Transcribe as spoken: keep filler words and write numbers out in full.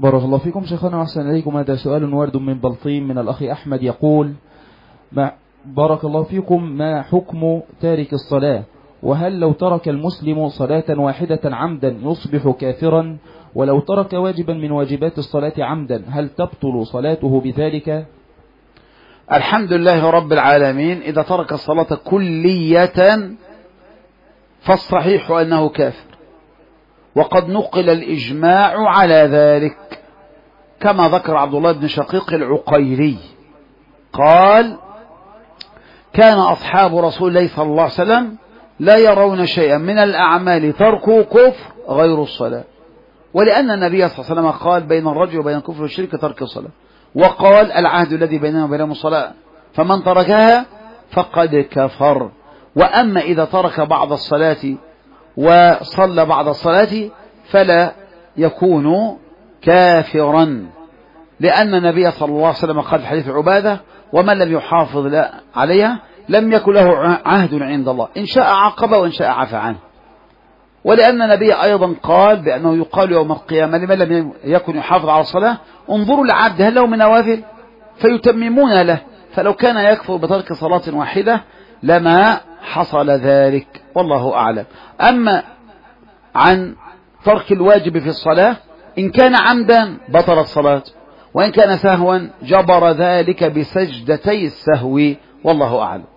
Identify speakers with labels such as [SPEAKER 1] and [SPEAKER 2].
[SPEAKER 1] بارك الله فيكم شيخنا وأحسن إليكم. هذا سؤال وارد من بلطيم من الأخ أحمد يقول: ما بارك الله فيكم، ما حكم تارك الصلاة؟ وهل لو ترك المسلم صلاة واحدة عمدا يصبح كافرا؟ ولو ترك واجبا من واجبات الصلاة عمدا هل تبطل صلاته بذلك؟
[SPEAKER 2] الحمد لله رب العالمين. إذا ترك الصلاة كلية فالصحيح أنه كافر، وقد نقل الإجماع على ذلك كما ذكر عبد الله بن شقيق العقيلي قال: كان أصحاب رسول الله صلى الله عليه وسلم لا يرون شيئا من الأعمال تركوا كفر غير الصلاة، ولأن النبي صلى الله عليه وسلم قال: بين الرجل وبين الكفر والشرك ترك الصلاة، وقال: العهد الذي بيننا وبينهم الصلاة فمن تركها فقد كفر. وأما إذا ترك بعض الصلاة وصلى بعض الصلاة فلا يكون كافرا، لأن النبي صلى الله عليه وسلم قال في حديث عبادة: ومن لم يحافظ عليها لم يكن له عهد عند الله، إن شاء عاقب وإن شاء عفى عنه. ولأن النبي أيضا قال بأنه يقال يوم القيامة لمن لم يكن يحافظ على الصلاة: انظروا العبد هل له من نوافل فيتممون له، فلو كان يكفر بترك صلاة واحدة لما حصل ذلك، والله أعلم. أما عن ترك الواجب في الصلاة، إن كان عمدا بطل الصلاة، وإن كان سهوا جبر ذلك بسجدتي السهو، والله أعلم.